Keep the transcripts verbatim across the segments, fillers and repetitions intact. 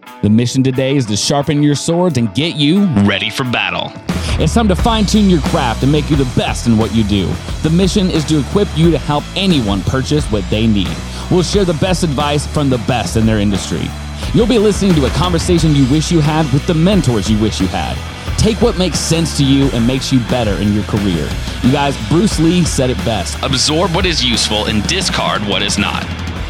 The mission today is to sharpen your swords and get you ready for battle. It's time to fine-tune your craft and make you the best in what you do. The mission is to equip you to help anyone purchase what they need. We'll share the best advice from the best in their industry. You'll be listening to a conversation you wish you had with the mentors you wish you had. Take what makes sense to you and makes you better in your career. You guys, Bruce Lee said it best. Absorb what is useful and discard what is not.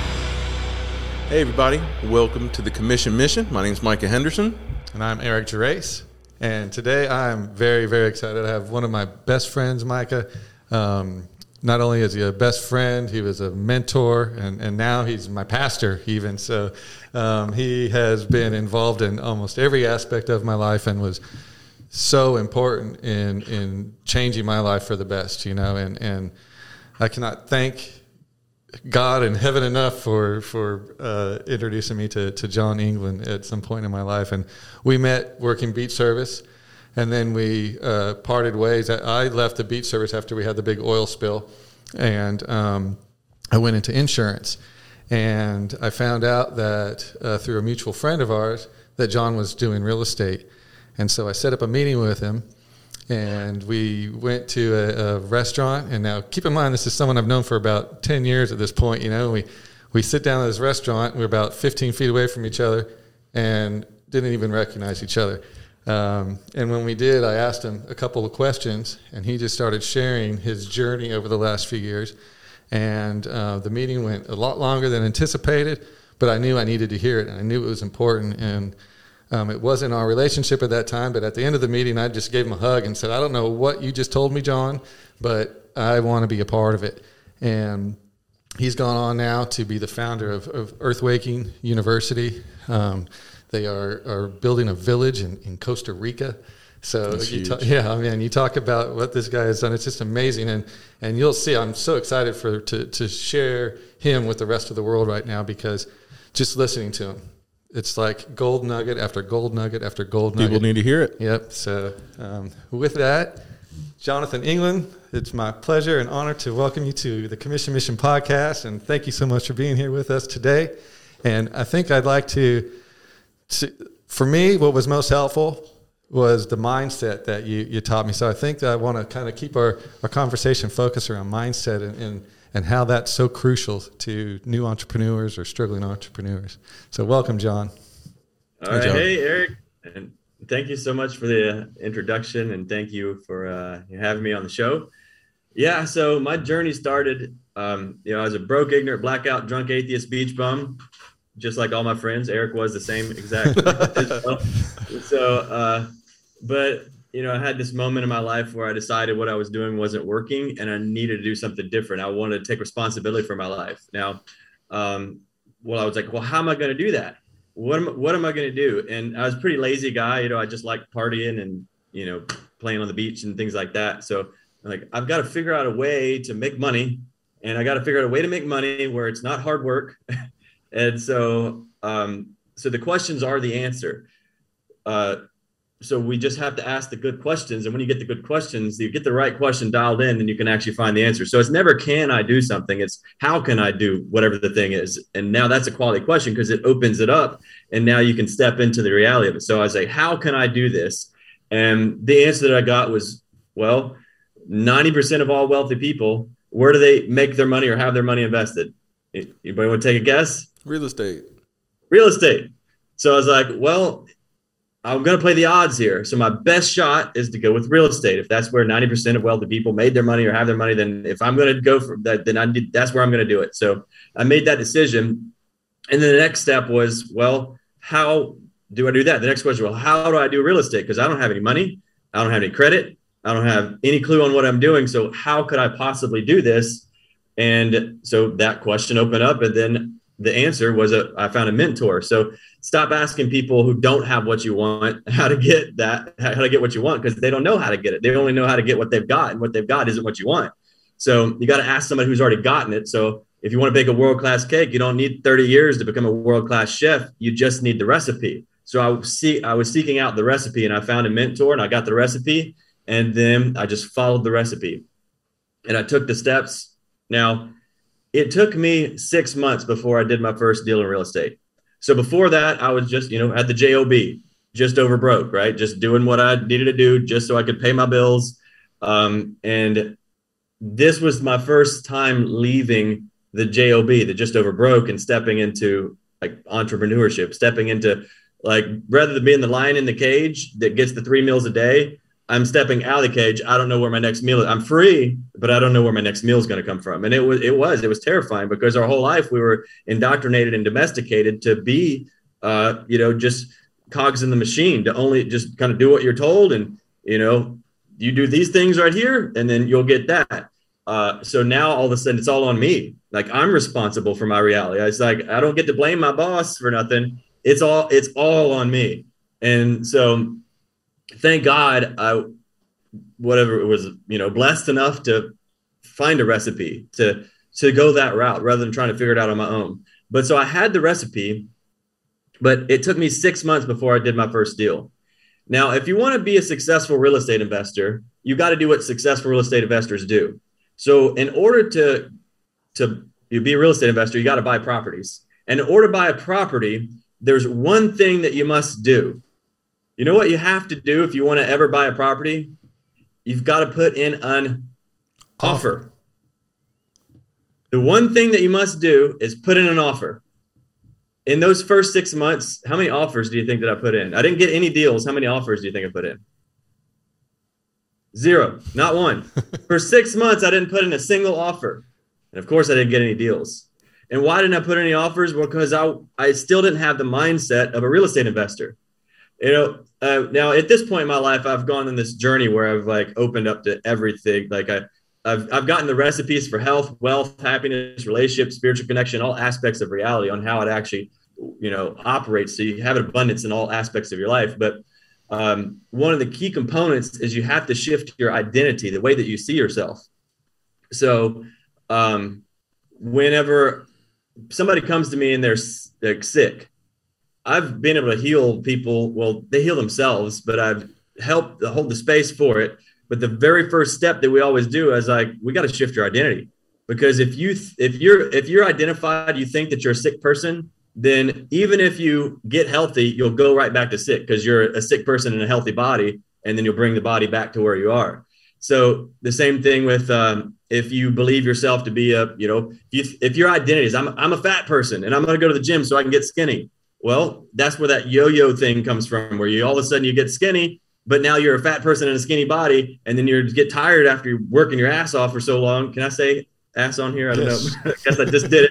Hey everybody, welcome to the Commission Mission. My name is Micah Henderson. And I'm Eric Gerace. And today I'm very, very excited. I have one of my best friends, Micah. Um, not only is he a best friend, he was a mentor, and, and now he's my pastor even. So um, he has been involved in almost every aspect of my life and was so important in in changing my life for the best, you know. And, and I cannot thank God in heaven enough for for uh, introducing me to, to John England at some point in my life. And we met working beach service, and then we uh, parted ways. I left the beach service after we had the big oil spill, and um, I went into insurance. And I found out that uh, through a mutual friend of ours that John was doing real estate. And so I set up a meeting with him, and we went to a, a restaurant. And now keep in mind, this is someone I've known for about ten years at this point. You know, we, we sit down at this restaurant. We're about fifteen feet away from each other and didn't even recognize each other. Um, and when we did, I asked him a couple of questions, and he just started sharing his journey over the last few years. And uh, the meeting went a lot longer than anticipated, but I knew I needed to hear it, and I knew it was important. And Um, it wasn't our relationship at that time, but at the end of the meeting, I just gave him a hug and said, I don't know what you just told me, John, but I want to be a part of it. And he's gone on now to be the founder of, of Earthwaking University. Um, they are, are building a village in, in Costa Rica. So, you talk, yeah, I mean, you talk about what this guy has done. It's just amazing. And, and you'll see, I'm so excited for to, to share him with the rest of the world right now, because just listening to him, it's like gold nugget after gold nugget after gold nugget. People need to hear it. Yep. So um, with that, Jonathan England, it's my pleasure and honor to welcome you to the Commission Mission podcast. And thank you so much for being here with us today. And I think I'd like to, to for me, what was most helpful was the mindset that you, you taught me. So I think that I want to kind of keep our, our conversation focused around mindset and, and and how that's so crucial to new entrepreneurs or struggling entrepreneurs. So welcome, John. All right. Hey, Eric. And thank you so much for the introduction, and thank you for uh, having me on the show. Yeah, so my journey started, um, you know, I was a broke, ignorant, blackout, drunk, atheist beach bum, just like all my friends. Eric was the same exact. so, uh, but you know, I had this moment in my life where I decided what I was doing wasn't working, and I needed to do something different. I wanted to take responsibility for my life. Now, um, well, I was like, well, how am I going to do that? What am, what am I going to do? And I was a pretty lazy guy. You know, I just like partying and, you know, playing on the beach and things like that. So I'm like, I've got to figure out a way to make money, and I got to figure out a way to make money where it's not hard work. and so, um, so the questions are the answer. Uh, So we just have to ask the good questions. And when you get the good questions, you get the right question dialed in, and you can actually find the answer. So it's never, can I do something? It's how can I do whatever the thing is? And now that's a quality question, because it opens it up, and now you can step into the reality of it. So I say, how can I do this? And the answer that I got was, well, ninety percent of all wealthy people, where do they make their money or have their money invested? Anybody want to take a guess? Real estate. Real estate. So I was like, well, I'm going to play the odds here. So my best shot is to go with real estate. If that's where ninety percent of wealthy people made their money or have their money, then if I'm going to go for that, then I did, that's where I'm going to do it. So I made that decision. And then the next step was, well, how do I do that? The next question, well, how do I do real estate? Because I don't have any money. I don't have any credit. I don't have any clue on what I'm doing. So how could I possibly do this? And so that question opened up, and then the answer was a, I found a mentor. So stop asking people who don't have what you want how to get that, how to get what you want, because they don't know how to get it. They only know how to get what they've got, and what they've got isn't what you want. So you got to ask somebody who's already gotten it. So if you want to bake a world-class cake, you don't need thirty years to become a world-class chef. You just need the recipe. So I was, see, I was seeking out the recipe, and I found a mentor, and I got the recipe, and then I just followed the recipe, and I took the steps. Now, it took me six months before I did my first deal in real estate. So before that, I was just, you know, had the J O B, just over broke, right? Just doing what I needed to do just so I could pay my bills. Um, and this was my first time leaving the J O B, the just over broke, and stepping into like entrepreneurship, stepping into like, rather than being the lion in the cage that gets the three meals a day, I'm stepping out of the cage. I don't know where my next meal is. I'm free, but I don't know where my next meal is going to come from. And it was, it was, it was terrifying because our whole life we were indoctrinated and domesticated to be, uh, you know, just cogs in the machine, to only just kind of do what you're told. And, you know, you do these things right here and then you'll get that. Uh, so now all of a sudden it's all on me. Like I'm responsible for my reality. It's like, I don't get to blame my boss for nothing. It's all, it's all on me. And so thank God I, whatever it was, you know, blessed enough to find a recipe to, to go that route rather than trying to figure it out on my own. But so I had the recipe, but it took me six months before I did my first deal. Now, if you want to be a successful real estate investor, you got to do what successful real estate investors do. So in order to, to be a real estate investor, you got to buy properties. And in order to buy a property, there's one thing that you must do. You know what you have to do if you want to ever buy a property? You've got to put in an offer. The one thing that you must do is put in an offer. In those first six months, how many offers do you think that I put in? I didn't get any deals. How many offers do you think I put in? Zero, not one. For six months, I didn't put in a single offer. And of course, I didn't get any deals. And why didn't I put any offers? Well, because I, I still didn't have the mindset of a real estate investor. You know, uh, now at this point in my life, I've gone on this journey where I've like opened up to everything. Like I, I've, I've gotten the recipes for health, wealth, happiness, relationship, spiritual connection, all aspects of reality on how it actually, you know, operates. So you have an abundance in all aspects of your life. But um, one of the key components is you have to shift your identity, the way that you see yourself. So um, whenever somebody comes to me and they're, they're sick, I've been able to heal people. Well, they heal themselves, but I've helped hold the space for it. But the very first step that we always do is like, we got to shift your identity, because if you, if you're, if you're identified, you think that you're a sick person, then even if you get healthy, you'll go right back to sick because you're a sick person in a healthy body, and then you'll bring the body back to where you are. So the same thing with, um, if you believe yourself to be a, you know, if, you, if your identity is, I'm, I'm a fat person and I'm going to go to the gym so I can get skinny. Well, that's where that yo-yo thing comes from, where you all of a sudden you get skinny, but now you're a fat person in a skinny body, and then you get tired after you're working your ass off for so long. Can I say ass on here? I don't yes. know. I guess I just did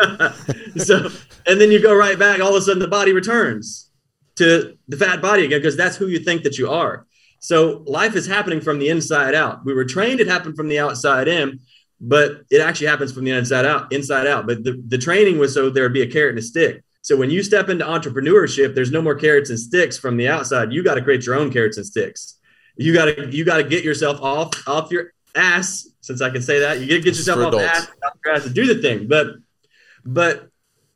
it. So, and then you go right back. All of a sudden, the body returns to the fat body again, because that's who you think that you are. So life is happening from the inside out. We were trained it happened from the outside in, but it actually happens from the inside out. Inside out. But the, the training was so there would be a carrot and a stick. So when you step into entrepreneurship, there's no more carrots and sticks from the outside. You got to create your own carrots and sticks. You got to you got to get yourself off off your ass, since I can say that. You got to get yourself off ass, off your ass to do the thing. But but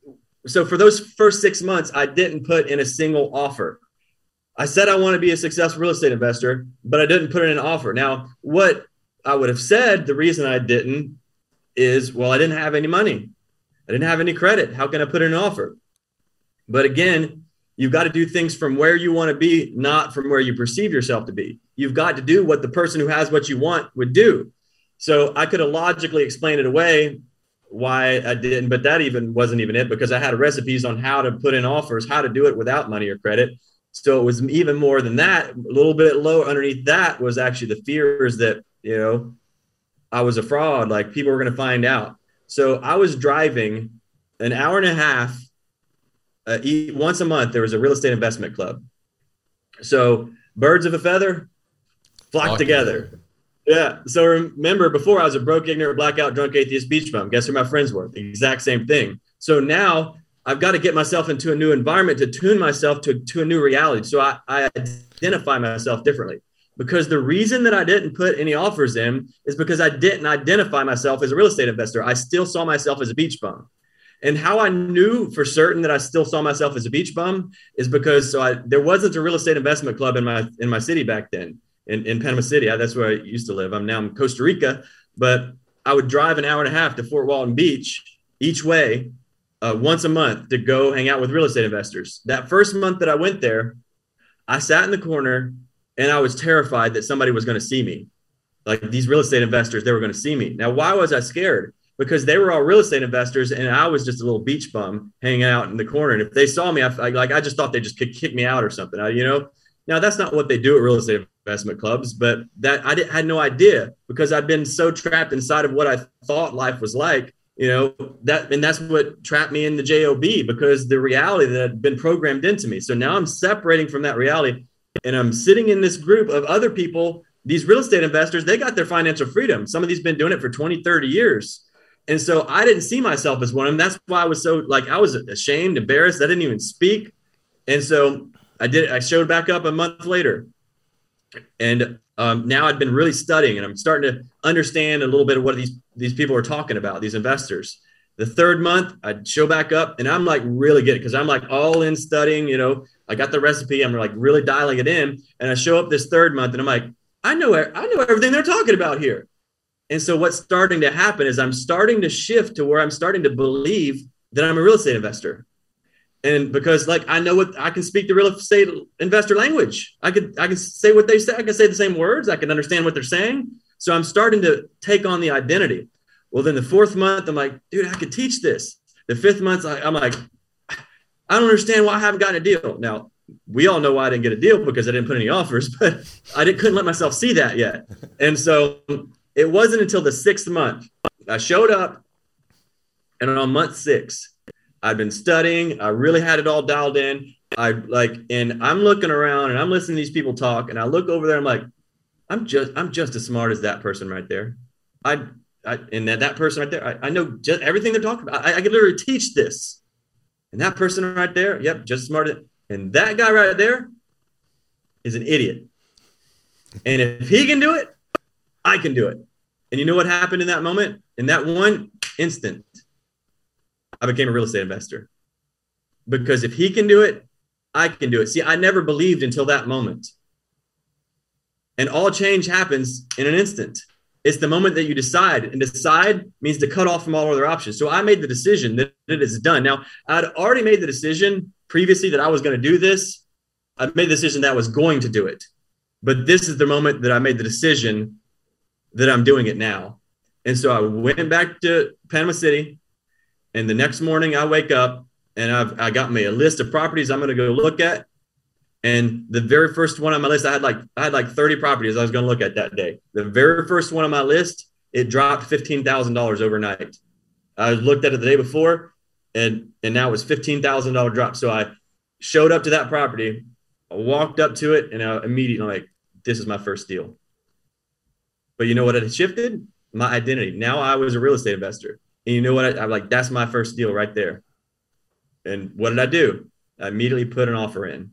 so for those first six months, I didn't put in a single offer. I said I want to be a successful real estate investor, but I didn't put in an offer. Now, what I would have said, the reason I didn't is, well, I didn't have any money. I didn't have any credit. How can I put in an offer? But again, you've got to do things from where you want to be, not from where you perceive yourself to be. You've got to do what the person who has what you want would do. So I could have logically explained it away why I didn't, but that even wasn't even it, because I had recipes on how to put in offers, how to do it without money or credit. So it was even more than that. A little bit lower underneath that was actually the fears that, you know, I was a fraud, like people were going to find out. So I was driving an hour and a half. Uh, once a month, there was a real estate investment club. So birds of a feather flock together. Yeah. So remember, before I was a broke, ignorant, blackout, drunk, atheist beach bum. Guess who my friends were? The exact same thing. So now I've got to get myself into a new environment to tune myself to, to a new reality. So I, I identify myself differently, because the reason that I didn't put any offers in is because I didn't identify myself as a real estate investor. I still saw myself as a beach bum. And how I knew for certain that I still saw myself as a beach bum is because so I, there wasn't a real estate investment club in my in my city back then, in, in Panama City. I, that's where I used to live. I'm now in Costa Rica, but I would drive an hour and a half to Fort Walton Beach each way uh, once a month to go hang out with real estate investors. That first month that I went there, I sat in the corner and I was terrified that somebody was going to see me. Like these real estate investors, they were going to see me. Now, why was I scared? Because they were all real estate investors and I was just a little beach bum hanging out in the corner. And if they saw me, I, I like I just thought they just could kick me out or something. I, you know, now that's not what they do at real estate investment clubs, but that I did, had no idea because I'd been so trapped inside of what I thought life was like. You know, that and that's what trapped me in the J O B because the reality that had been programmed into me. So now I'm separating from that reality and I'm sitting in this group of other people. These real estate investors, they got their financial freedom. Some of these been doing it for twenty, thirty years. And so I didn't see myself as one of them. That's why I was so like, I was ashamed, embarrassed. I didn't even speak. And so I did, I showed back up a month later. And um, now I'd been really studying and I'm starting to understand a little bit of what these, these people are talking about, these investors. The third month I'd show back up and I'm like really good because I'm like all in studying, you know, I got the recipe. I'm like really dialing it in. And I show up this third month and I'm like, I know, I know everything they're talking about here. And so what's starting to happen is I'm starting to shift to where I'm starting to believe that I'm a real estate investor. And because like, I know what I can speak the real estate investor language. I could, I can say what they say. I can say the same words. I can understand what they're saying. So I'm starting to take on the identity. Well, then the fourth month, I'm like, dude, I could teach this. The fifth month, I'm like, I don't understand why I haven't gotten a deal. Now, we all know why I didn't get a deal because I didn't put any offers, but I didn't, couldn't let myself see that yet. And so it wasn't until the sixth month I showed up, and on month six, I'd been studying. I really had it all dialed in. I like, and I'm looking around and I'm listening to these people talk, and I look over there. I'm like, I'm just, I'm just as smart as that person right there. I, I and that, that person right there, I, I know just everything they're talking about. I, I could literally teach this. And that person right there, yep, just as smart as. And that guy right there is an idiot. And if he can do it, I can do it. And you know what happened in that moment? In that one instant, I became a real estate investor. Because if he can do it, I can do it. See, I never believed until that moment. And all change happens in an instant. It's the moment that you decide, and decide means to cut off from all other options. So I made the decision that it is done. Now, I'd already made the decision previously that I was going to do this. I made the decision that I was going to do it. But this is the moment that I made the decision that I'm doing it now. And so I went back to Panama City, and the next morning I wake up and I've I got me a list of properties I'm going to go look at. And the very first one on my list, I had like I had like thirty properties I was going to look at that day. The very first one on my list, it dropped fifteen thousand dollars overnight. I looked at it the day before, and and now it was fifteen thousand dollars drop. So I showed up to that property, I walked up to it, and I immediately like, this is my first deal. But you know what had shifted? My identity. Now I was a real estate investor. And you know what? I, I'm like, that's my first deal right there. And what did I do? I immediately put an offer in.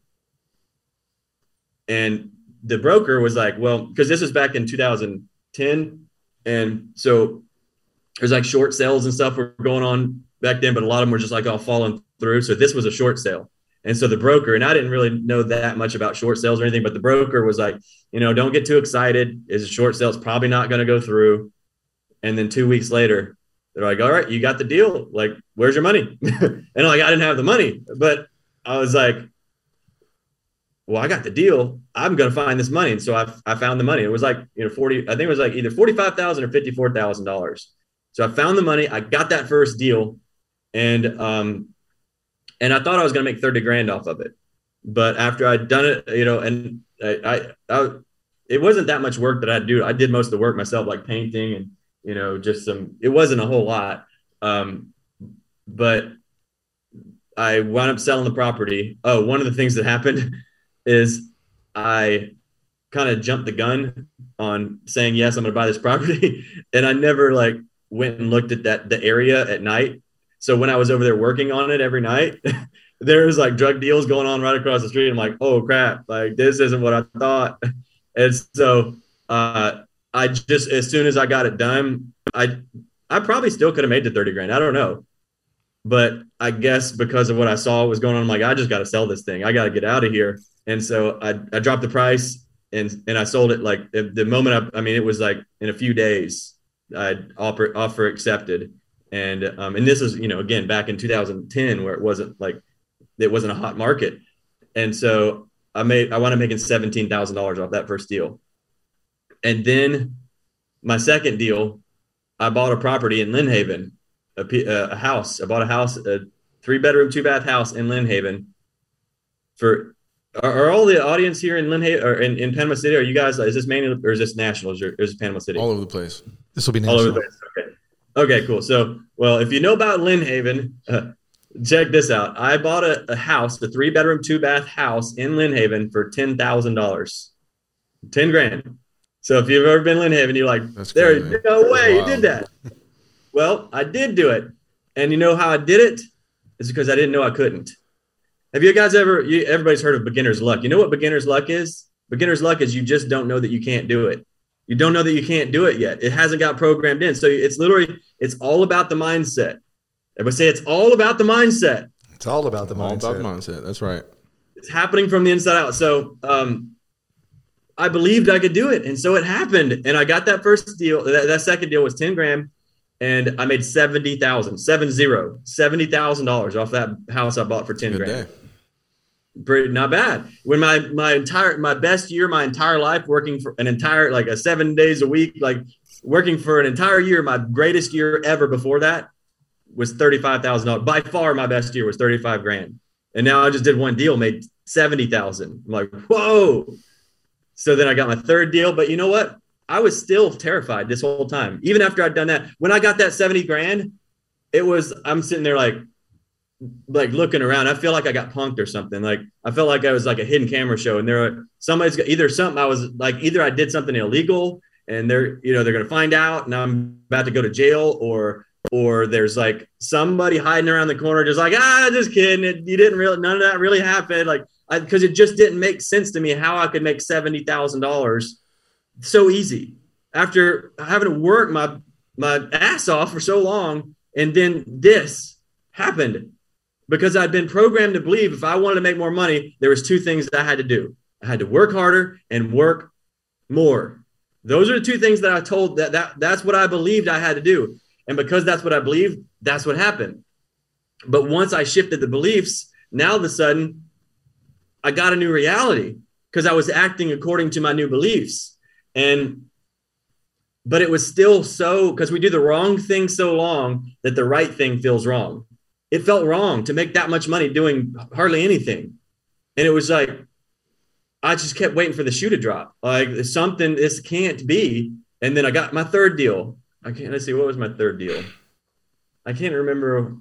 And the broker was like, well, because this was back in two thousand ten. And so there's like short sales and stuff were going on back then, but a lot of them were just like all falling through. So this was a short sale. And so the broker, and I didn't really know that much about short sales or anything, but the broker was like, you know, don't get too excited. It's a short sale. It's probably not going to go through. And then two weeks later, they're like, all right, you got the deal. Like, where's your money? And I'm like, I didn't have the money, but I was like, well, I got the deal. I'm going to find this money. And so I, I found the money. It was like, you know, forty, I think it was like either forty-five thousand dollars or fifty-four thousand dollars. So I found the money. I got that first deal. And, um, and I thought I was going to make thirty grand off of it. But after I'd done it, you know, and I, I, I, it wasn't that much work that I'd do. I did most of the work myself, like painting and, you know, just some, it wasn't a whole lot. Um, but I wound up selling the property. Oh, one of the things that happened is I kind of jumped the gun on saying, yes, I'm going to buy this property. And I never like went and looked at that, the area at night. So when I was over there working on it every night, there was like drug deals going on right across the street. I'm like, oh crap, like this isn't what I thought. And so uh, I just, as soon as I got it done, I, I probably still could have made the thirty grand. I don't know. But I guess because of what I saw was going on, I'm like, I just got to sell this thing. I got to get out of here. And so I, I dropped the price and, and I sold it like the, the moment I, I mean, it was like in a few days, I'd offer, offer accepted. And, um, and this is, you know, again, back in two thousand ten, where it wasn't like, it wasn't a hot market. And so I made, I wound up making seventeen thousand dollars off that first deal. And then my second deal, I bought a property in Lynn Haven, a, a house. I bought a house, a three bedroom, two bath house in Lynn Haven. For are, are all the audience here in Lynn Haven or in, in Panama City? Are you guys, is this mainly, or is this national? Is, your, is this Panama City? All over the place. This will be national. All over the place. Okay. Okay, cool. So, well, if you know about Lynn Haven, uh, check this out. I bought a, a house, a three bedroom, two bath house in Lynn Haven for ten thousand dollars, ten grand. So if you've ever been in Lynn Haven, you're like, That's there, crazy. no way Wow. you did that. Well, I did do it. And you know how I did it? It's because I didn't know I couldn't. Have you guys ever, you, everybody's heard of beginner's luck. You know what beginner's luck is? Beginner's luck is you just don't know that you can't do it. You don't know that you can't do it yet. It hasn't got programmed in. So it's literally, it's all about the mindset. Everybody say it's all about the mindset. It's all about the All mindset. about mindset. That's right. It's happening from the inside out. So um, I believed I could do it. And so it happened. And I got that first deal. That, that second deal was ten grand. And I made seventy thousand, seven zero, seventy thousand dollars off that house I bought for ten Good grand. day. Pretty, not bad. When my, my entire, my best year, my entire life working for an entire, like a seven days a week, like working for an entire year, my greatest year ever before that was thirty-five thousand dollars. By far, my best year was thirty-five grand. And now I just did one deal, made seventy thousand. I'm like, whoa. So then I got my third deal, but you know what? I was still terrified this whole time. Even after I'd done that, when I got that seventy grand, it was, I'm sitting there like, like looking around. I feel like I got punked or something. Like I felt like I was like a hidden camera show, and there were somebody's got either something I was like, either I did something illegal and they're, you know, they're going to find out and I'm about to go to jail, or, or there's like somebody hiding around the corner, just like, ah, just kidding. It, you didn't really, none of that really happened. Like, I, cause it just didn't make sense to me how I could make seventy thousand dollars so easy after having to work my, my ass off for so long. And then this happened because I'd been programmed to believe if I wanted to make more money, there was two things that I had to do. I had to work harder and work more. Those are the two things that I told that, that that's what I believed I had to do. And because that's what I believed, that's what happened. But once I shifted the beliefs, now all of a sudden I got a new reality because I was acting according to my new beliefs. And, but it was still so, because we do the wrong thing so long that the right thing feels wrong. It felt wrong to make that much money doing hardly anything. And it was like, I just kept waiting for the shoe to drop. Like something, this can't be. And then I got my third deal. I can't, let's see, what was my third deal? I can't remember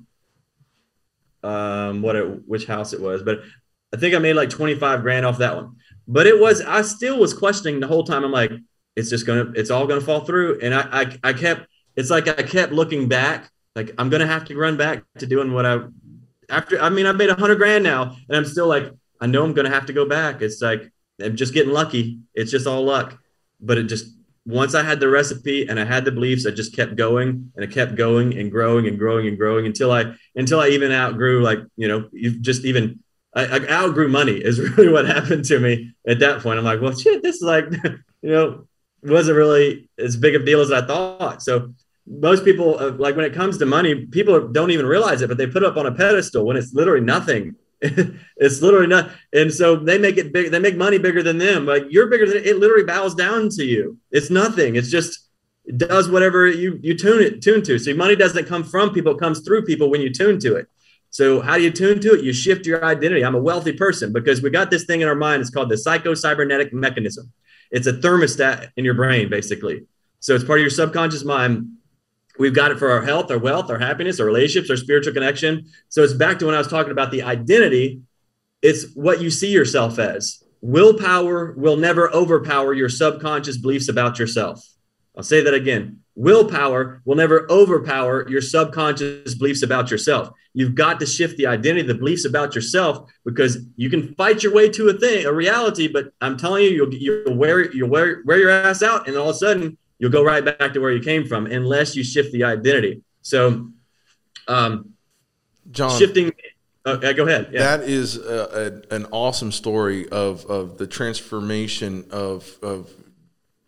um, what it, which house it was, but I think I made like twenty-five grand off that one. But it was, I still was questioning the whole time. I'm like, it's just going to, it's all going to fall through. And I, I, I kept, it's like I kept looking back, like I'm going to have to run back to doing what I, after, I mean, I made a hundred grand now and I'm still like, I know I'm going to have to go back. It's like, I'm just getting lucky. It's just all luck. But it just, once I had the recipe and I had the beliefs, I just kept going and I kept going and growing and growing and growing until I, until I even outgrew, like, you know, you just even, I, I outgrew money is really what happened to me at that point. I'm like, well, shit, this is like, you know, wasn't really as big of a deal as I thought. So most people, uh, like when it comes to money, people don't even realize it, but they put it up on a pedestal when it's literally nothing. It's literally not. And so they make it big. They make money bigger than them. Like you're bigger than it. It literally bows down to you. It's nothing. It's just, it does whatever you, you tune it, tune to. So money doesn't come from people. It comes through people when you tune to it. So how do you tune to it? You shift your identity. I'm a wealthy person because we got this thing in our mind. It's called the psycho-cybernetic mechanism. It's a thermostat in your brain, basically. So it's part of your subconscious mind. We've got it for our health, our wealth, our happiness, our relationships, our spiritual connection. So it's back to when I was talking about the identity. It's what you see yourself as. Willpower will never overpower your subconscious beliefs about yourself. I'll say that again. Willpower will never overpower your subconscious beliefs about yourself. You've got to shift the identity, the beliefs about yourself, because you can fight your way to a thing, a reality, but I'm telling you, you'll, you'll, wear, you'll wear, wear your ass out, and all of a sudden, you'll go right back to where you came from unless you shift the identity. So, um, John, shifting. Uh, go ahead. Yeah. That is a, a, an awesome story of, of the transformation of, of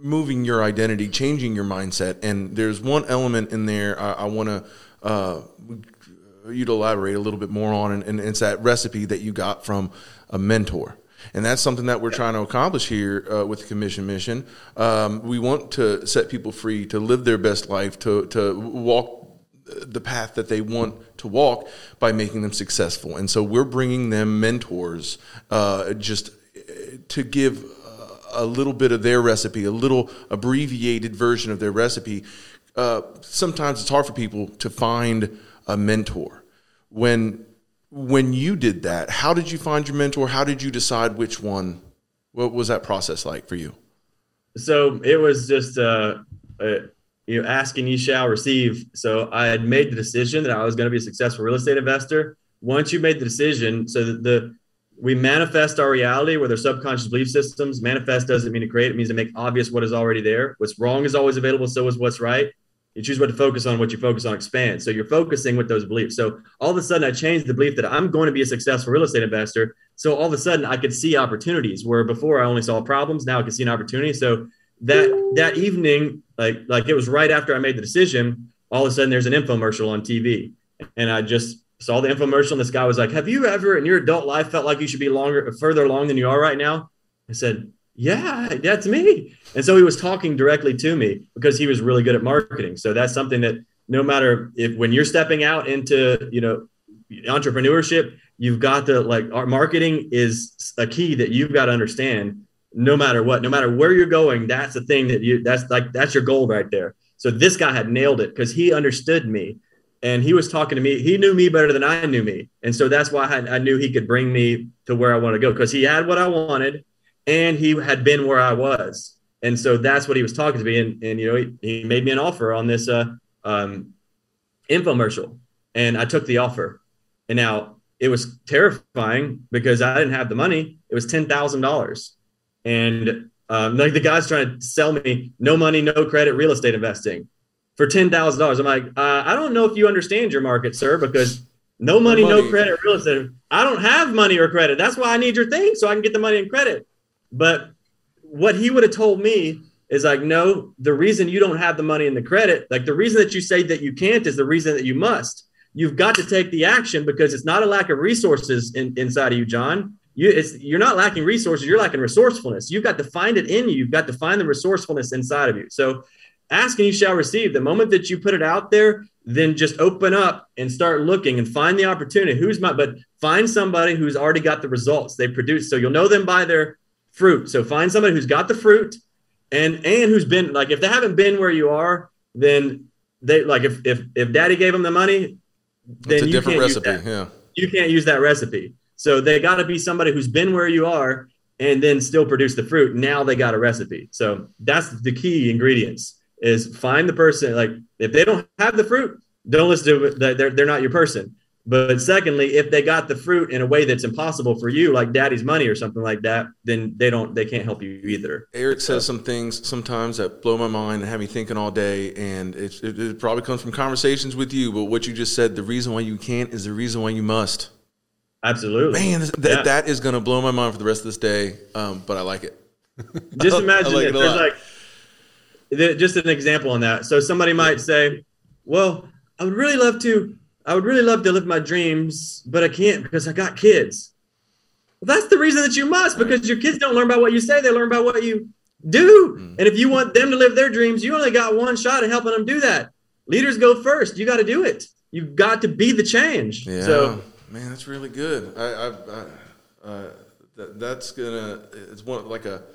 moving your identity, changing your mindset. And there's one element in there I, I want to uh, you to elaborate a little bit more on, and, and it's that recipe that you got from a mentor. And that's something that we're trying to accomplish here uh, with the Commission Mission. Um, we want to set people free to live their best life, to to walk the path that they want to walk by making them successful. And so we're bringing them mentors uh, just to give a little bit of their recipe, a little abbreviated version of their recipe. Uh, sometimes it's hard for people to find a mentor. When when you did that, how did you find your mentor? How did you decide which one? What was that process like for you? So it was just uh, uh, you know, ask and you shall receive. So I had made the decision that I was going to be a successful real estate investor. Once you made the decision, so that the we manifest our reality with our subconscious belief systems. Manifest doesn't mean to create. It means to make obvious what is already there. What's wrong is always available. So is what's right. You choose what to focus on. What you focus on expands. So you're focusing with those beliefs. So all of a sudden I changed the belief that I'm going to be a successful real estate investor. So all of a sudden I could see opportunities where before I only saw problems. Now I can see an opportunity. So that, that evening, like, like it was right after I made the decision, all of a sudden there's an infomercial on T V. And I just saw the infomercial, and this guy was like, have you ever in your adult life felt like you should be longer, further along than you are right now? I said, yeah, that's me. And so he was talking directly to me because he was really good at marketing. So that's something that no matter if, when you're stepping out into, you know, entrepreneurship, you've got to like, our marketing is a key that you've got to understand no matter what, no matter where you're going. That's the thing that you, that's like, that's your goal right there. So this guy had nailed it because he understood me. And he was talking to me. He knew me better than I knew me. And so that's why I, had, I knew he could bring me to where I want to go, because he had what I wanted and he had been where I was. And so that's what he was talking to me. And, and you know, he, he made me an offer on this uh, um, infomercial. And I took the offer. And now it was terrifying because I didn't have the money. It was ten thousand dollars. And um, like the guy's trying to sell me no money, no credit real estate investing for ten thousand dollars. I'm like, uh, I don't know if you understand your market, sir, because no money, no, money. no credit, real estate. I don't have money or credit. That's why I need your thing so I can get the money and credit. But what he would have told me is like, no, the reason you don't have the money and the credit, like the reason that you say that you can't is the reason that you must. You've got to take the action because it's not a lack of resources in, inside of you, John. You, it's, you're not lacking resources. You're lacking resourcefulness. You've got to find it in you. You've got to find the resourcefulness inside of you. So ask and you shall receive. The moment that you put it out there, then just open up and start looking and find the opportunity. Who's my, but find somebody who's already got the results they produce. So you'll know them by their fruit. So find somebody who's got the fruit and, and who's been like, if they haven't been where you are, then they like, if, if, if daddy gave them the money, then it's a you different can't recipe. Use that. Yeah. You can't use that recipe. So they got to be somebody who's been where you are and then still produce the fruit. Now they got a recipe. So that's the key ingredients. Is find the person, like if they don't have the fruit, don't listen to it. They're, they're not your person. But secondly, if they got the fruit in a way that's impossible for you, like daddy's money or something like that, then they don't, they can't help you either. Eric says some things sometimes that blow my mind and have me thinking all day. And it, it, it probably comes from conversations with you. But what you just said, the reason why you can't is the reason why you must. Absolutely. Man, th- yeah. that is going to blow my mind for the rest of this day. Um, but I like it. Just imagine like if there's lot. like, just an example on that. So somebody might say, well, I would really love to, I would really love to live my dreams, but I can't because I got kids. Well, that's the reason that you must, because your kids don't learn by what you say. They learn by what you do. Mm. And if you want them to live their dreams, you only got one shot at helping them do that. Leaders go first. You got to do it. You've got to be the change. Yeah, so, man, that's really good. I, I, I uh, that, that's gonna, it's one like a,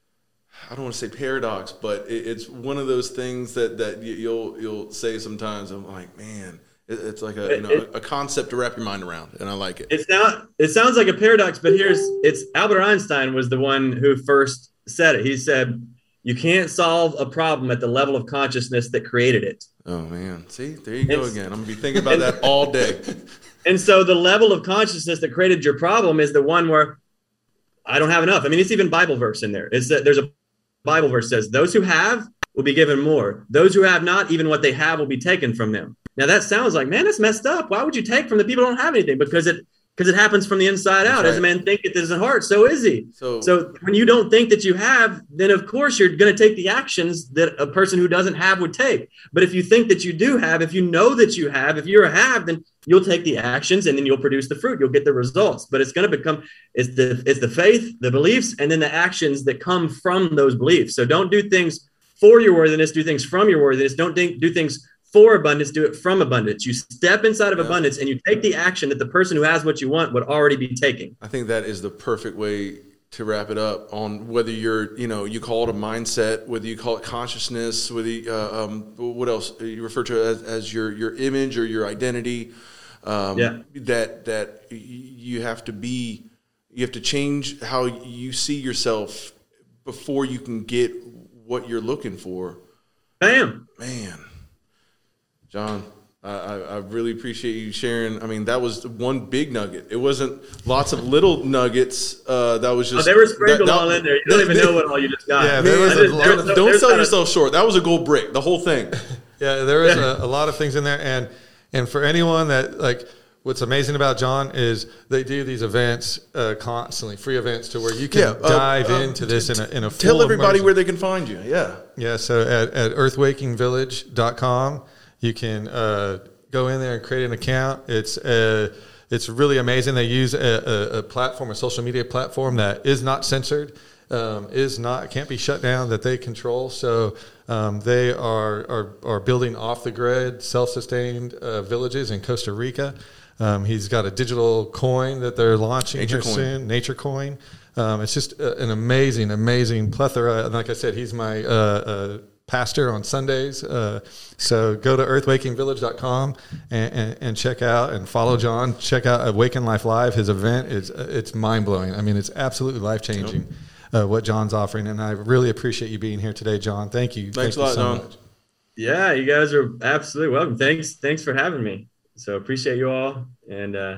I don't want to say paradox, but it, it's one of those things that, that you'll you'll say sometimes. I'm like, man, it, it's like a you know it, a concept to wrap your mind around, and I like it. It's not. It sounds like a paradox, but here's it's Albert Einstein was the one who first said it. He said, "You can't solve a problem at the level of consciousness that created it." Oh man, see, there you go it's, again. I'm gonna be thinking about that all day. And so the level of consciousness that created your problem is the one where I don't have enough. I mean, it's even Bible verse in there. It's that there's a Bible verse says, those who have will be given more. Those who have not, even what they have will be taken from them. Now that sounds like, man, that's messed up. Why would you take from the people who don't have anything? Because it because it happens from the inside out. Right. As a man thinketh in his heart, so is he. So, so when you don't think that you have, then of course you're going to take the actions that a person who doesn't have would take. But if you think that you do have, if you know that you have, if you're a have, then you'll take the actions and then you'll produce the fruit. You'll get the results. But it's going to become, it's the, it's the faith, the beliefs, and then the actions that come from those beliefs. So don't do things for your worthiness, do things from your worthiness. Don't think, do things for abundance, do it from abundance. You step inside of yeah. abundance and you take the action that the person who has what you want would already be taking. I think that is the perfect way to wrap it up on whether you're, you know, you call it a mindset, whether you call it consciousness, whether you, uh, um, what else you refer to as, as your, your image or your identity. Um, yeah. That, that you have to be, you have to change how you see yourself before you can get what you're looking for. Bam. Man. John, I, I really appreciate you sharing. I mean, that was one big nugget. It wasn't lots of little nuggets. Uh, that was just. Oh, they were sprinkled that, that, all in there. You don't even know what all you just got. Yeah, there was a lot of, don't there's sell yourself short. That was a gold brick, the whole thing. Yeah, there was a, a lot of things in there. And and for anyone that, like, what's amazing about John is they do these events uh, constantly, free events to where you can yeah, uh, dive uh, into this in a, in a full Tell everybody immersion. Where they can find you. Yeah. Yeah, so at, at earth waking village dot com. You can uh, go in there and create an account. It's uh, it's really amazing. They use a, a, a platform, a social media platform that is not censored, um, is not can't be shut down, that they control. So um, they are, are are building off the grid, self-sustained uh, villages in Costa Rica. Um, he's got a digital coin that they're launching Nature here coin. soon, Nature Coin. Um, it's just a, an amazing, amazing plethora. And like I said, he's my uh, uh, pastor on Sundays. Uh, so go to earth waking village dot com and, and, and check out and follow John. Check out Awaken Life Live. His event is it's mind blowing. I mean, it's absolutely life changing uh, what John's offering. And I really appreciate you being here today, John. Thank you. Thanks Thank a lot, you so John. much. Yeah, you guys are absolutely welcome. Thanks, thanks for having me. So appreciate you all. And uh,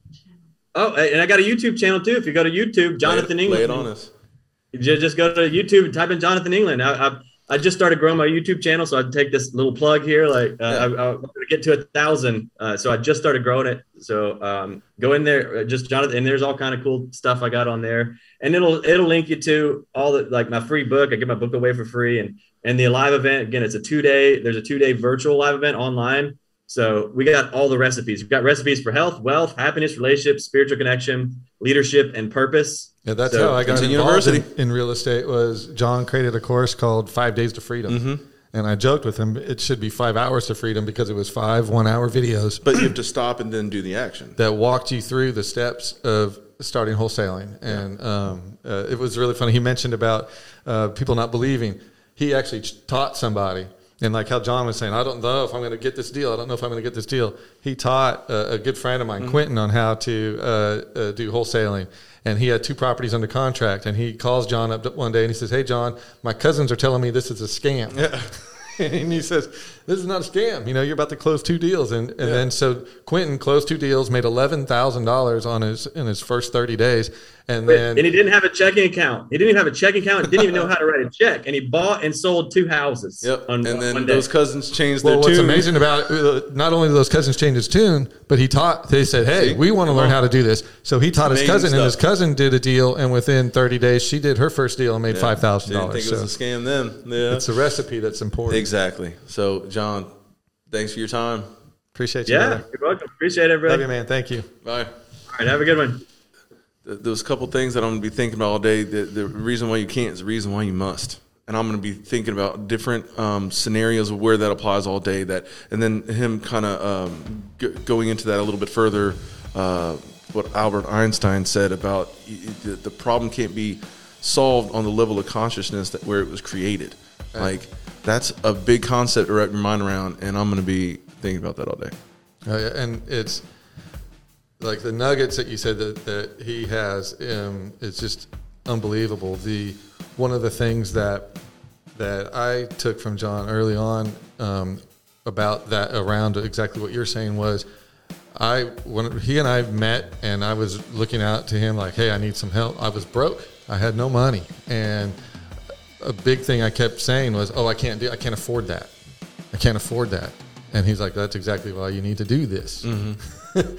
oh, and I got a YouTube channel too. If you go to YouTube, Jonathan lay it, England. Lay it on us. Just go to YouTube and type in Jonathan England. I, I I just started growing my YouTube channel, so I'd take this little plug here. Like uh, yeah. I, I'm going to get to a thousand, uh, so I just started growing it. So um, go in there, just Jonathan, and there's all kind of cool stuff I got on there, and it'll it'll link you to all the like my free book. I give my book away for free, and and the live event again. It's a two day. There's a two day virtual live event online. So we got all the recipes. We've got recipes for health, wealth, happiness, relationships, spiritual connection, leadership, and purpose. Yeah, that's so, how I got involved in, in real estate. Was John created a course called Five Days to Freedom, mm-hmm. and I joked with him it should be five hours to freedom because it was five one-hour videos. But you have to stop and then do the action that walked you through the steps of starting wholesaling, and um, uh, it was really funny. He mentioned about uh, people not believing. He actually taught somebody. And like how John was saying, I don't know if I'm going to get this deal. I don't know if I'm going to get this deal. He taught a, a good friend of mine, mm-hmm. Quentin, on how to uh, uh, do wholesaling. And he had two properties under contract. And he calls John up one day and he says, hey, John, my cousins are telling me this is a scam. Yeah. And he says, this is not a scam. You know, you're about to close two deals. And and yeah. then so Quentin closed two deals, made eleven thousand dollars on his in his first thirty days. And then and he didn't have a checking account. He didn't even have a checking account. He didn't even know how to write a check. And he bought and sold two houses. Yep. On, and then one those cousins changed well, their what's tune. What's amazing about it, not only did those cousins change his tune, but he taught, they said, hey, See? we want to learn how to do this. So he taught his cousin, stuff. and his cousin did a deal. And within thirty days, she did her first deal and made yeah. five thousand dollars. Didn't think it was so a scam then. Yeah. It's a recipe that's important. Exactly. So, John, thanks for your time. Appreciate you. Yeah, brother. You're welcome. Appreciate it, everybody. Love you, man. Thank you. Bye. All right, have a good one. There's a couple things that I'm going to be thinking about all day. The, the reason why you can't is the reason why you must. And I'm going to be thinking about different um, scenarios of where that applies all day. That and then him kind of um, g- going into that a little bit further. Uh, what Albert Einstein said about the, the problem can't be solved on the level of consciousness that where it was created. Right. Like that's a big concept to wrap your mind around, and I'm going to be thinking about that all day. Oh, yeah. And it's like the nuggets that you said that, that he has, um, it's just unbelievable. The one of the things that that I took from John early on um, about that around exactly what you're saying was I when he and I met and I was looking out to him like, hey, I need some help. I was broke. I had no money. And a big thing I kept saying was, oh, I can't do I can't afford that. I can't afford that. And he's like, that's exactly why you need to do this. Mm-hmm.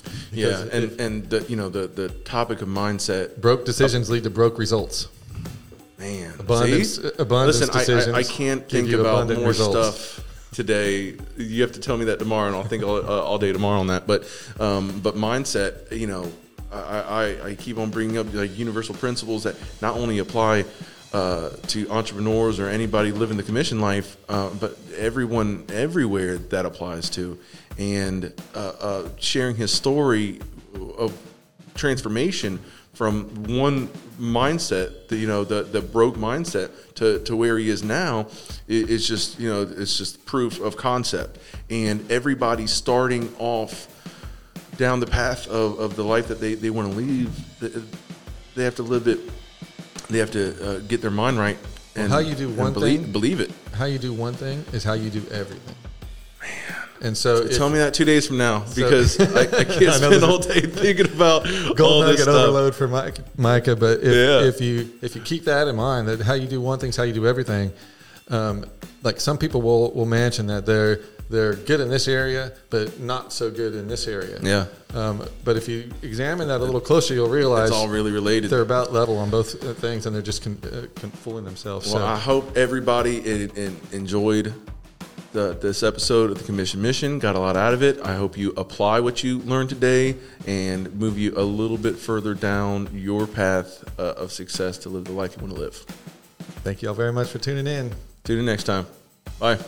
Yeah, and and the, you know the the topic of mindset. Broke decisions uh, lead to broke results. Man, abundance, see? abundance Listen, decisions. I, I, I can't think about more results. stuff today. You have to tell me that tomorrow, and I'll think all, uh, all day tomorrow on that. But um, but mindset, you know, I, I, I keep on bringing up like universal principles that not only apply uh, to entrepreneurs or anybody living the commission life, uh, but everyone everywhere that applies to. And uh, uh, sharing his story of transformation from one mindset, the, you know, the, the broke mindset to, to where he is now, it, it's just, you know, it's just proof of concept. And everybody starting off down the path of, of the life that they, they want to lead, they have to live it, they have to uh, get their mind right. And well, how you do one believe, thing, believe it. How you do one thing is how you do everything. Man. And so, so if, tell me that two days from now, because so, I, I can't spend the whole day thinking about gold all nugget this stuff. overload for Mike, Micah. But if, yeah. if you if you keep that in mind, that how you do one thing is how you do everything. Um, like some people will will mention that they're they're good in this area, but not so good in this area. Yeah. Um, but if you examine that a little closer, you'll realize it's all really related. They're about level on both things, and they're just con, uh, con fooling themselves. Well, so. I hope everybody in, in enjoyed The, this episode of the Commission Mission, got a lot out of it. I hope you apply what you learned today and move you a little bit further down your path uh, of success to live the life you want to live. Thank you all very much for tuning in. Tune in next time. Bye.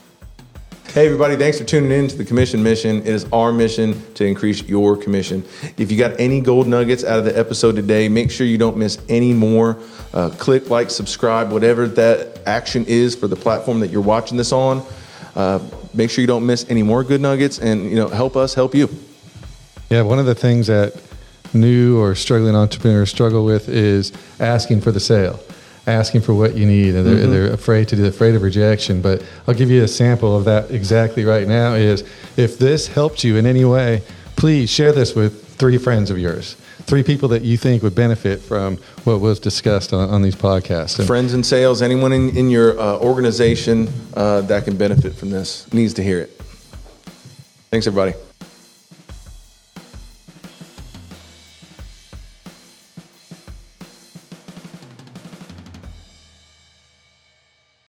Hey everybody, thanks for tuning in to the Commission Mission. It is our mission to increase your commission. If you got any gold nuggets out of the episode today, make sure you don't miss any more. Uh, click, like, subscribe, whatever that action is for the platform that you're watching this on. Uh, make sure you don't miss any more good nuggets, and you know, help us help you. Yeah, one of the things that new or struggling entrepreneurs struggle with is asking for the sale, asking for what you need, and they're, mm-hmm. they're afraid to do, afraid of rejection. But I'll give you a sample of that exactly right now. Is if this helped you in any way, please share this with three friends of yours. Three people that you think would benefit from what was discussed on, on these podcasts. And friends in sales, anyone in, in your uh, organization uh, that can benefit from this needs to hear it. Thanks, everybody.